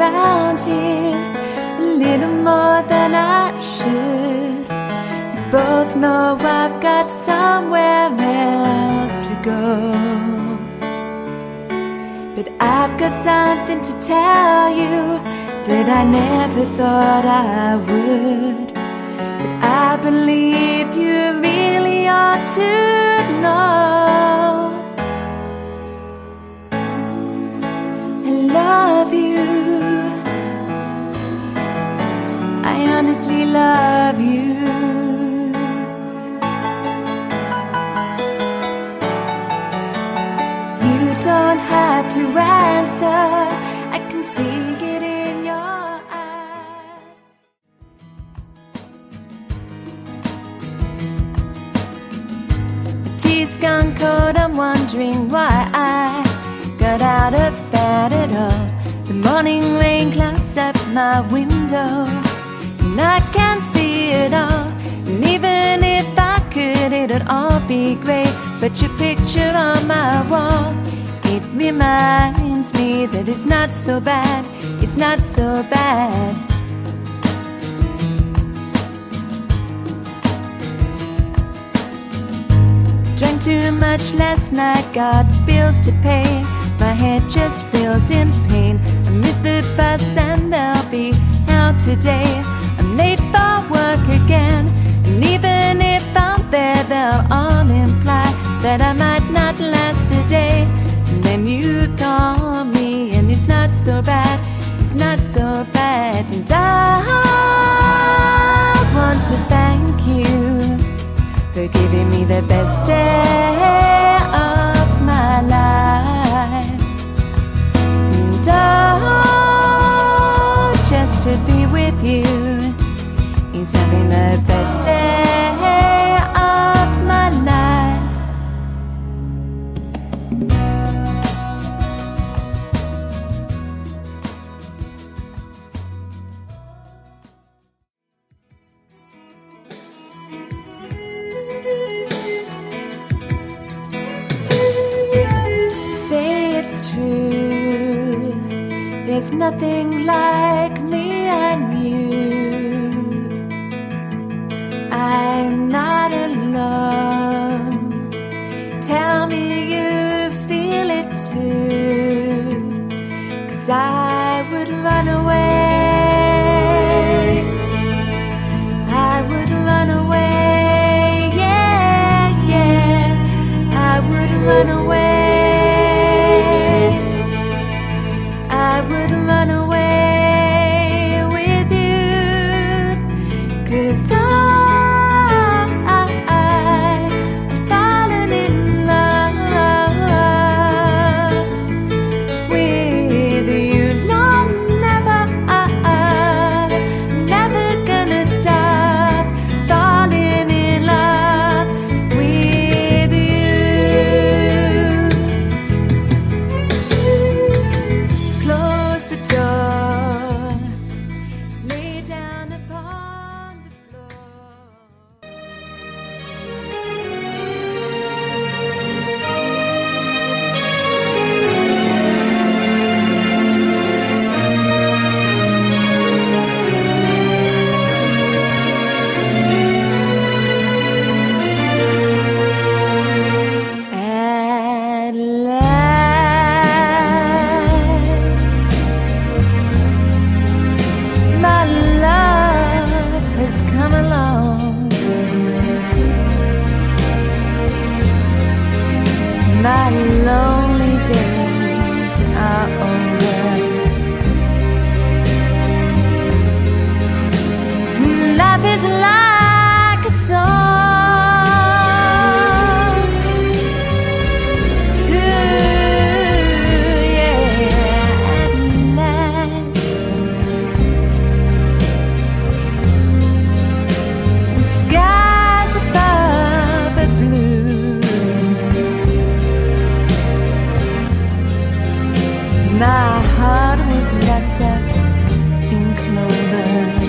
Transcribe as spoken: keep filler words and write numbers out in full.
around here a little more than I should. We both know I've got somewhere else to go, but I've got something to tell you that I never thought I would. But I believe you really ought to know. I love you. I honestly love you. You don't have to answer. I can see it in your eyes. The tea's gone cold. I'm wondering why I got out of bed at all. The morning rain clouds up my window, and I can't see it all. And even if I could, it'd all be great. But your picture on my wall, it reminds me that it's not so bad. It's not so bad. Drank too much last night, got bills to pay. My head just feels in pain. I missed the bus and they'll be out today. I'm late for work again, and even if I'm there, they'll all imply that I might not last the day. And then you call me, and it's not so bad. It's not so bad. And I want to thank you for giving me the best day of my life. And oh, just to be with you is having the best day of my life. There's nothing like me and you. I'm not alone. Tell me you feel it too, 'cause I would run away. I would run away, yeah, yeah. I would run away. I would run away with you, 'cause I, I, I've fallen in love with you. No, never, I, I'm never gonna stop falling in love with you. Close the door, lay down upon the floor. At last, my love has come along. My lonely days are over. Life is like a song. Ooh, yeah, at last. The skies above are blue. My heart was wrapped up in clover.